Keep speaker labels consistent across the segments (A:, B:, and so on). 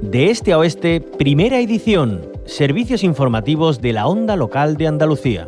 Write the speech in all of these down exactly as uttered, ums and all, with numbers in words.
A: De este a oeste, primera edición. Servicios informativos de la Onda Local de Andalucía.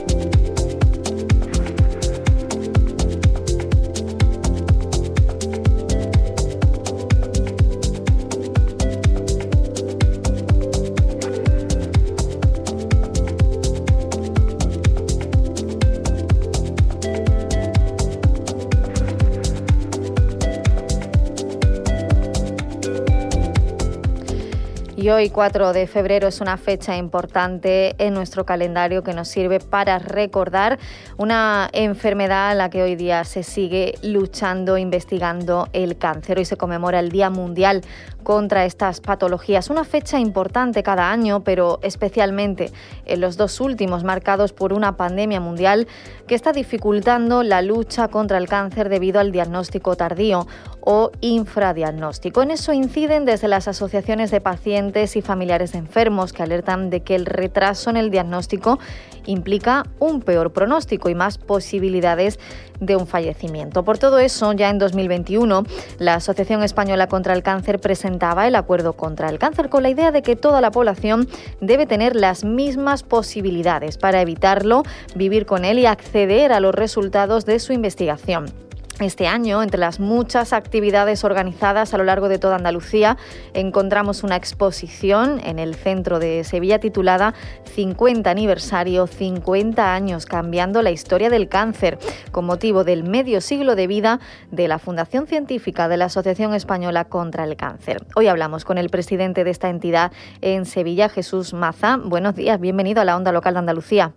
B: Y hoy, cuatro de febrero, es una fecha importante en nuestro calendario que nos sirve para recordar una enfermedad a la que hoy día se sigue luchando, investigando: el cáncer. Hoy se conmemora el Día Mundial contra estas patologías. Una fecha importante cada año, pero especialmente en los dos últimos, marcados por una pandemia mundial que está dificultando la lucha contra el cáncer debido al diagnóstico tardío o infradiagnóstico. En eso inciden desde las asociaciones de pacientes y familiares de enfermos, que alertan de que el retraso en el diagnóstico implica un peor pronóstico y más posibilidades de un fallecimiento. Por todo eso, ya en dos mil veintiuno, la Asociación Española contra el Cáncer presentaba el Acuerdo contra el Cáncer, con la idea de que toda la población debe tener las mismas posibilidades para evitarlo, vivir con él y acceder a los resultados de su investigación. Este año, entre las muchas actividades organizadas a lo largo de toda Andalucía, encontramos una exposición en el centro de Sevilla titulada cincuenta aniversario, cincuenta años cambiando la historia del cáncer, con motivo del medio siglo de vida de la Fundación Científica de la Asociación Española contra el Cáncer. Hoy hablamos con el presidente de esta entidad en Sevilla, Jesús Maza. Buenos días, bienvenido a la Onda Local de Andalucía.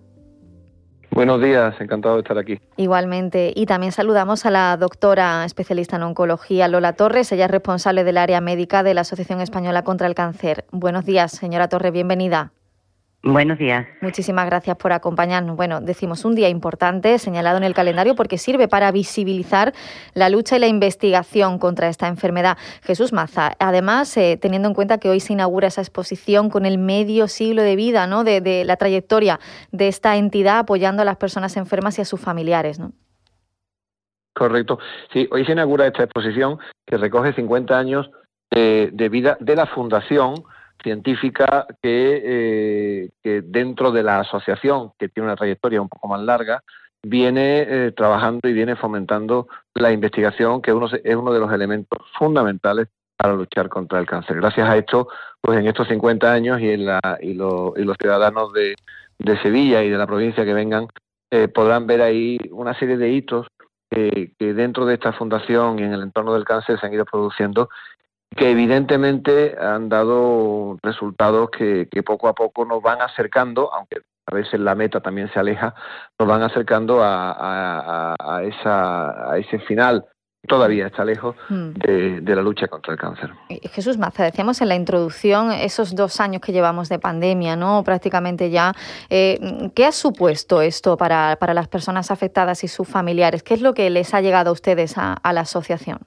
C: Buenos días, encantado de estar aquí.
B: Igualmente, y también saludamos a la doctora especialista en oncología, Lola Torres. Ella es responsable del área médica de la Asociación Española contra el Cáncer. Buenos días, señora Torres, bienvenida.
D: Buenos días.
B: Muchísimas gracias por acompañarnos. Bueno, decimos un día importante señalado en el calendario porque sirve para visibilizar la lucha y la investigación contra esta enfermedad. Jesús Maza, además, eh, teniendo en cuenta que hoy se inaugura esa exposición con el medio siglo de vida, ¿no?, de, de la trayectoria de esta entidad apoyando a las personas enfermas y a sus familiares, ¿no?
C: Correcto. Sí, hoy se inaugura esta exposición que recoge cincuenta años de, de vida de la Fundación Científica que, eh, que dentro de la asociación, que tiene una trayectoria un poco más larga, viene eh, trabajando y viene fomentando la investigación, que uno, es uno de los elementos fundamentales para luchar contra el cáncer. Gracias a esto, pues en estos cincuenta años y, en la, y, lo, y los ciudadanos de, de Sevilla y de la provincia que vengan eh, podrán ver ahí una serie de hitos que, que dentro de esta fundación y en el entorno del cáncer se han ido produciendo, que evidentemente han dado resultados que, que poco a poco nos van acercando, aunque a veces la meta también se aleja, nos van acercando a, a, a, esa, a ese final, todavía está lejos, de, de la lucha contra el cáncer.
B: Jesús Maza, decíamos en la introducción, esos dos años que llevamos de pandemia, ¿no?, prácticamente ya, eh, ¿qué ha supuesto esto para, para las personas afectadas y sus familiares? ¿Qué es lo que les ha llegado a ustedes a, a la asociación?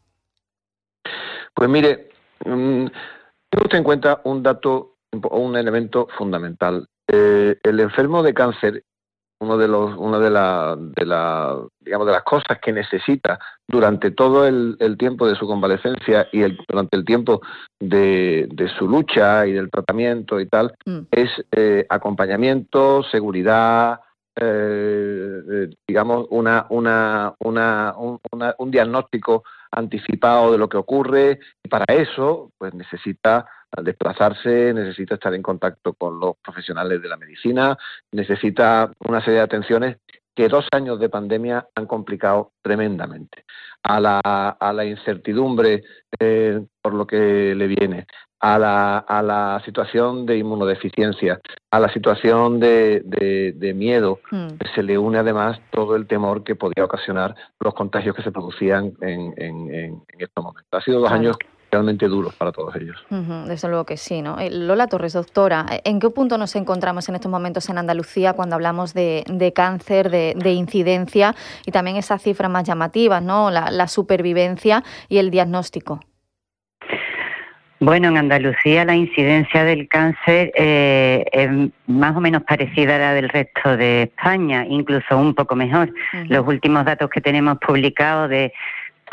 C: Pues mire, mmm, tenga usted en cuenta un dato o un elemento fundamental. Eh, el enfermo de cáncer, uno de los, una de la, de la, digamos, de las cosas que necesita durante todo el, el tiempo de su convalecencia y el, durante el tiempo de, de su lucha y del tratamiento y tal, mm. es eh, acompañamiento, seguridad, eh, eh, digamos, una, una, una, un, una, un diagnóstico anticipado de lo que ocurre, y para eso pues necesita desplazarse, necesita estar en contacto con los profesionales de la medicina, necesita una serie de atenciones que dos años de pandemia han complicado tremendamente. A la, a la incertidumbre eh, por lo que le viene, a la, a la situación de inmunodeficiencia, a la situación de, de, de miedo, mm. se le une además todo el temor que podía ocasionar los contagios que se producían en, en, en estos momentos. Ha sido dos claro. años realmente duros para todos ellos.
B: Uh-huh, desde luego que sí, ¿no? Lola Torres, doctora, ¿en qué punto nos encontramos en estos momentos en Andalucía cuando hablamos de, de cáncer, de, de incidencia y también esas cifras más llamativas, ¿no?, la, la supervivencia y el diagnóstico?
D: Bueno, en Andalucía la incidencia del cáncer eh, es más o menos parecida a la del resto de España, incluso un poco mejor. Uh-huh. Los últimos datos que tenemos publicados de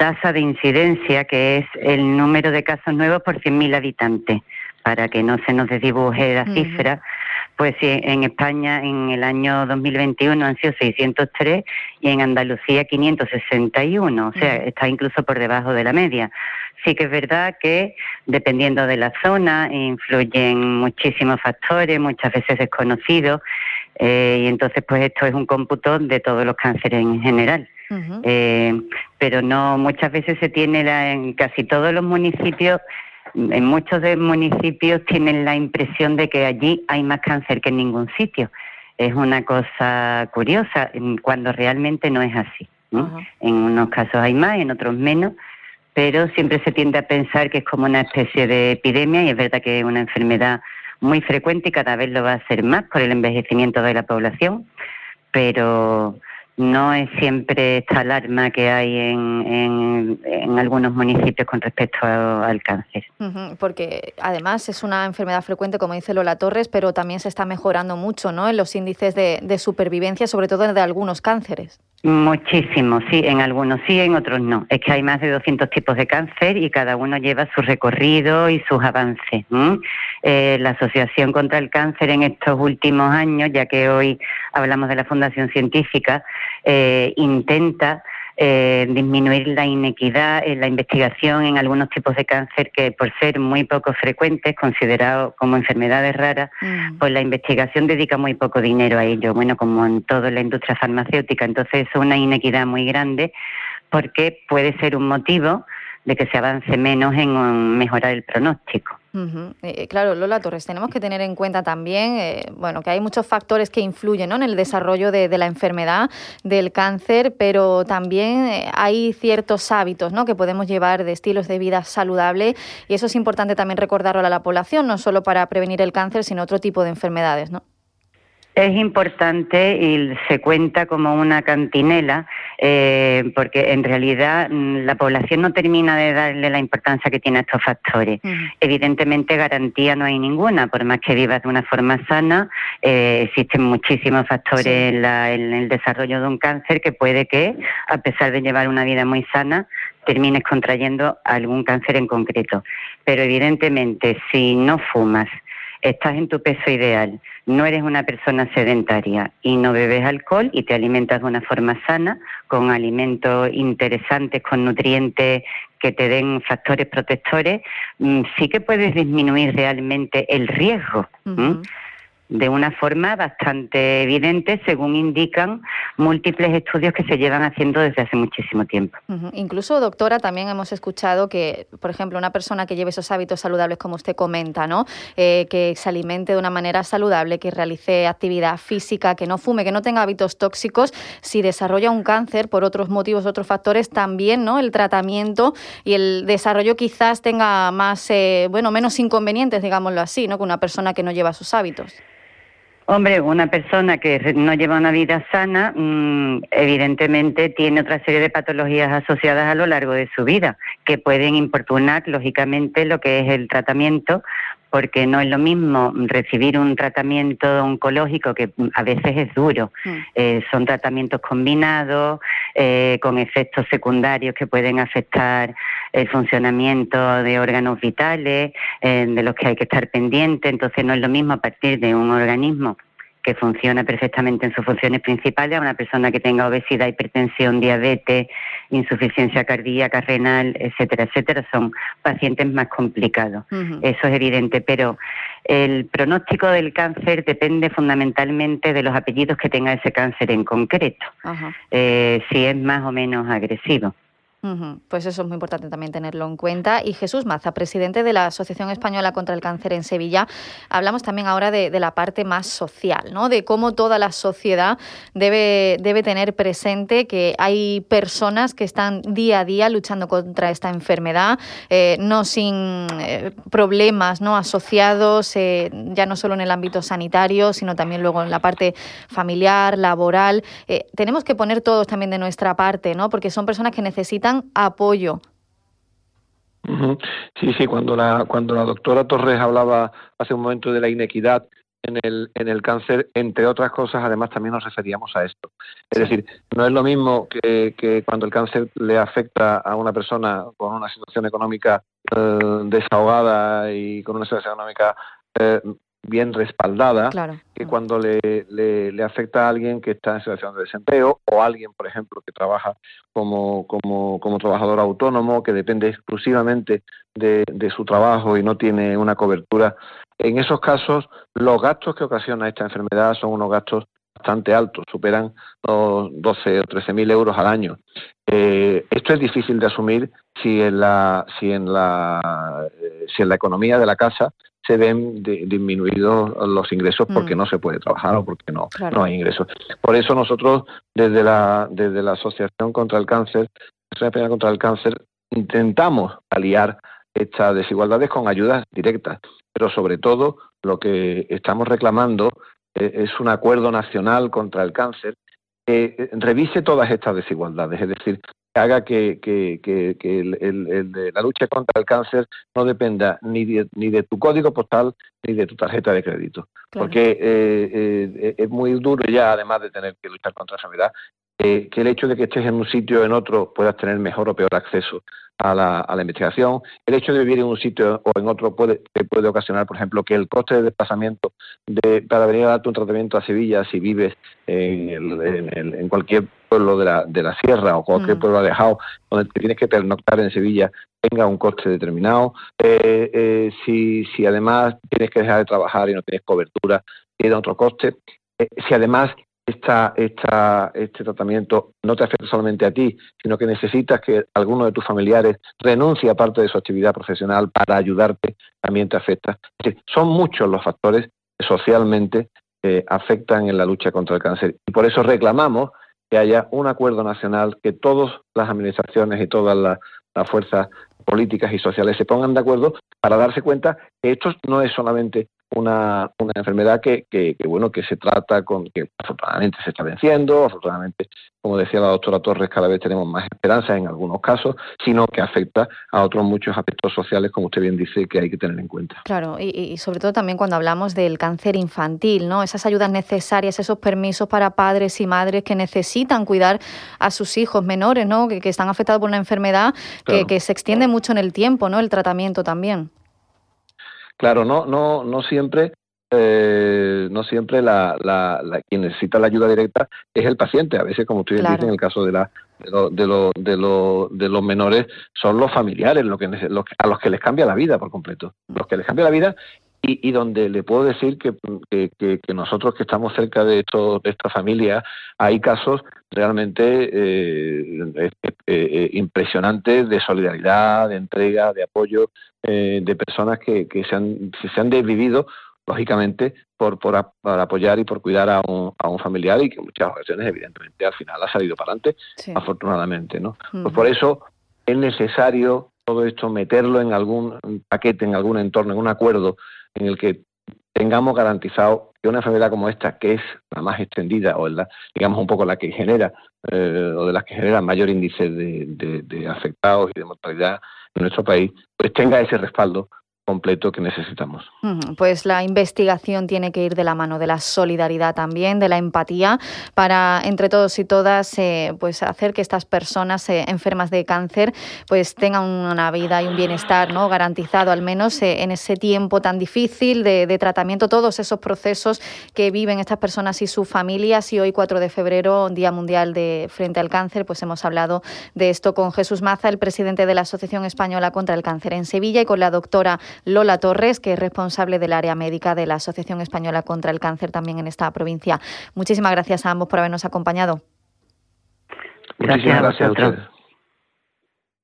D: tasa de incidencia, que es el número de casos nuevos por cien mil habitantes, para que no se nos desdibuje la cifra. Uh-huh. Pues sí, en España en el año dos mil veintiuno han sido seiscientos tres y en Andalucía quinientos sesenta y uno, o sea, uh-huh. está incluso por debajo de la media. Sí que es verdad que dependiendo de la zona influyen muchísimos factores, muchas veces desconocidos, eh, y entonces pues esto es un cómputo de todos los cánceres en general. Uh-huh. Eh, pero no, muchas veces se tiene la, en casi todos los municipios, en muchos de municipios tienen la impresión de que allí hay más cáncer que en ningún sitio. Es una cosa curiosa, cuando realmente no es así, ¿no? Uh-huh. En unos casos hay más, en otros menos, pero siempre se tiende a pensar que es como una especie de epidemia, y es verdad que es una enfermedad muy frecuente y cada vez lo va a ser más por el envejecimiento de la población, pero no es siempre esta alarma que hay en, en, en algunos municipios con respecto a, al cáncer.
B: Uh-huh, porque además es una enfermedad frecuente, como dice Lola Torres, pero también se está mejorando mucho, ¿no?, en los índices de, de supervivencia, sobre todo de algunos cánceres.
D: Muchísimo, sí, en algunos sí, en otros no. Es que hay más de doscientos tipos de cáncer y cada uno lleva su recorrido y sus avances. ¿Mm? Eh, la Asociación contra el Cáncer en estos últimos años, ya que hoy hablamos de la Fundación Científica, eh, intenta eh, disminuir la inequidad en la investigación en algunos tipos de cáncer que, por ser muy poco frecuentes, considerados como enfermedades raras, mm. pues la investigación dedica muy poco dinero a ello, bueno, como en toda la industria farmacéutica. Entonces es una inequidad muy grande porque puede ser un motivo de que se avance menos en mejorar el pronóstico.
B: Uh-huh. Eh, claro, Lola Torres, tenemos que tener en cuenta también eh, bueno, que hay muchos factores que influyen, ¿no?, en el desarrollo de, de la enfermedad, del cáncer, pero también eh, hay ciertos hábitos, ¿no?, que podemos llevar de estilos de vida saludable, y eso es importante también recordarlo a la población, no solo para prevenir el cáncer, sino otro tipo de enfermedades, ¿no?
D: Es importante y se cuenta como una cantinela, eh, porque en realidad la población no termina de darle la importancia que tiene a estos factores. Uh-huh. Evidentemente garantía no hay ninguna, por más que vivas de una forma sana, eh, existen muchísimos factores sí. en, la, en el desarrollo de un cáncer que puede que, a pesar de llevar una vida muy sana, termines contrayendo algún cáncer en concreto. Pero evidentemente si no fumas, estás en tu peso ideal, no eres una persona sedentaria y no bebes alcohol y te alimentas de una forma sana, con alimentos interesantes, con nutrientes que te den factores protectores, sí que puedes disminuir realmente el riesgo. Uh-huh. De una forma bastante evidente, según indican múltiples estudios que se llevan haciendo desde hace muchísimo tiempo.
B: Uh-huh. Incluso, doctora, también hemos escuchado que, por ejemplo, una persona que lleve esos hábitos saludables, como usted comenta, ¿no?, eh, que se alimente de una manera saludable, que realice actividad física, que no fume, que no tenga hábitos tóxicos, si desarrolla un cáncer por otros motivos, otros factores, también, ¿no?, el tratamiento y el desarrollo quizás tenga más, eh, bueno, menos inconvenientes, digámoslo así, ¿no?, que una persona que no lleva sus hábitos.
D: Hombre, una persona que no lleva una vida sana, mmm, evidentemente tiene otra serie de patologías asociadas a lo largo de su vida, que pueden importunar, lógicamente, lo que es el tratamiento, porque no es lo mismo recibir un tratamiento oncológico que a veces es duro. Mm. Eh, son tratamientos combinados, eh, con efectos secundarios que pueden afectar el funcionamiento de órganos vitales, eh, de los que hay que estar pendiente. Entonces no es lo mismo a partir de un organismo que funciona perfectamente en sus funciones principales a una persona que tenga obesidad, hipertensión, diabetes, insuficiencia cardíaca, renal, etcétera, etcétera. Son pacientes más complicados. Uh-huh. Eso es evidente, pero el pronóstico del cáncer depende fundamentalmente de los apellidos que tenga ese cáncer en concreto, uh-huh. eh, si es más o menos agresivo.
B: Uh-huh. Pues eso es muy importante también tenerlo en cuenta. Y Jesús Maza, presidente de la Asociación Española contra el Cáncer en Sevilla, hablamos también ahora de, de la parte más social, ¿no?, de cómo toda la sociedad debe, debe tener presente que hay personas que están día a día luchando contra esta enfermedad, eh, no sin eh, problemas, ¿no?, asociados, eh, ya no solo en el ámbito sanitario, sino también luego en la parte familiar, laboral. Eh, tenemos que poner todos también de nuestra parte, ¿no?, porque son personas que necesitan apoyo.
C: Uh-huh. Sí, sí, cuando la cuando la doctora Torres hablaba hace un momento de la inequidad en el, en el cáncer, entre otras cosas, además también nos referíamos a esto. Es
B: sí.
C: decir, no es lo mismo que, que cuando el cáncer le afecta a una persona con una situación económica eh, desahogada y con una situación económica eh, bien respaldada,
B: claro.
C: que cuando le, le, le afecta a alguien que está en situación de desempleo o a alguien, por ejemplo, que trabaja como, como, como trabajador autónomo, que depende exclusivamente de, de su trabajo y no tiene una cobertura. En esos casos, los gastos que ocasiona esta enfermedad son unos gastos bastante altos, superan los doce o trece mil euros al año. Eh, esto es difícil de asumir si en la, si en la, eh, si en la economía de la casa se ven de, disminuidos los ingresos porque mm. no se puede trabajar o porque no, claro. no hay ingresos. Por eso nosotros, desde la, desde la Asociación contra el Cáncer, Asociación Española contra el Cáncer, intentamos paliar estas desigualdades con ayudas directas, pero sobre todo lo que estamos reclamando eh, es un acuerdo nacional contra el cáncer que eh, revise todas estas desigualdades, es decir, que haga que, que, que, que el, el, el, la lucha contra el cáncer no dependa ni de, ni de tu código postal ni de tu tarjeta de crédito. Claro. Porque eh, eh, es muy duro ya, además de tener que luchar contra la enfermedad, eh, que el hecho de que estés en un sitio o en otro puedas tener mejor o peor acceso a la, a la investigación. El hecho de vivir en un sitio o en otro puede, puede ocasionar, por ejemplo, que el coste de desplazamiento de, para venir a darte un tratamiento a Sevilla, si vives en, el, en, el, en cualquier pueblo de la, de la sierra o cualquier mm. pueblo alejado, donde te tienes que pernoctar en Sevilla, tenga un coste determinado. Eh, eh, si, si además tienes que dejar de trabajar y no tienes cobertura, tiene otro coste. Eh, si además Esta, esta, este tratamiento no te afecta solamente a ti, sino que necesitas que alguno de tus familiares renuncie a parte de su actividad profesional para ayudarte, también te afecta. Es decir, son muchos los factores que socialmente eh, afectan en la lucha contra el cáncer. Y por eso reclamamos que haya un acuerdo nacional, que todas las administraciones y todas las, las fuerzas políticas y sociales se pongan de acuerdo para darse cuenta que esto no es solamente Una, una enfermedad que, que, que bueno que se trata con que afortunadamente se está venciendo, afortunadamente, como decía la doctora Torres, cada vez tenemos más esperanza en algunos casos, sino que afecta a otros muchos aspectos sociales, como usted bien dice, que hay que tener en cuenta.
B: Claro, y, y sobre todo también cuando hablamos del cáncer infantil, ¿no? Esas ayudas necesarias, esos permisos para padres y madres que necesitan cuidar a sus hijos menores, ¿no? Que, que están afectados por una enfermedad claro. que, que se extiende mucho en el tiempo, ¿no? El tratamiento también.
C: Claro, no, no, no siempre, eh, no siempre la, la, la quien necesita la ayuda directa es el paciente. A veces, como ustedes claro. dicen, en el caso de la de, lo, de, lo, de, lo, de los menores, son los familiares lo que, los, a los que les cambia la vida por completo, los que les cambia la vida. Y, y donde le puedo decir que, que, que, que nosotros que estamos cerca de, esto, de esta familia, hay casos realmente eh, eh, eh, impresionantes de solidaridad, de entrega, de apoyo, eh, de personas que, que se, han, se han desvivido, lógicamente, por, por, por apoyar y por cuidar a un, a un familiar y que en muchas ocasiones, evidentemente, al final ha salido para adelante, sí. afortunadamente, ¿no? Uh-huh. Pues por eso es necesario todo esto meterlo en algún paquete, en algún entorno, en un acuerdo en el que tengamos garantizado que una enfermedad como esta, que es la más extendida o la, digamos un poco la que genera eh, o de las que genera mayor índice de, de, de afectados y de mortalidad en nuestro país, pues tenga ese respaldo completo que necesitamos.
B: Pues la investigación tiene que ir de la mano de la solidaridad también, de la empatía, para entre todos y todas eh, pues hacer que estas personas eh, enfermas de cáncer pues tengan una vida y un bienestar, ¿no? garantizado, al menos eh, en ese tiempo tan difícil de, de tratamiento, todos esos procesos que viven estas personas y sus familias. Y hoy, cuatro de febrero, Día Mundial de Frente al Cáncer, pues hemos hablado de esto con Jesús Maza, el presidente de la Asociación Española contra el Cáncer en Sevilla, y con la doctora Lola Torres, que es responsable del área médica de la Asociación Española contra el Cáncer también en esta provincia. Muchísimas gracias a ambos por habernos acompañado.
C: Muchísimas gracias a ustedes.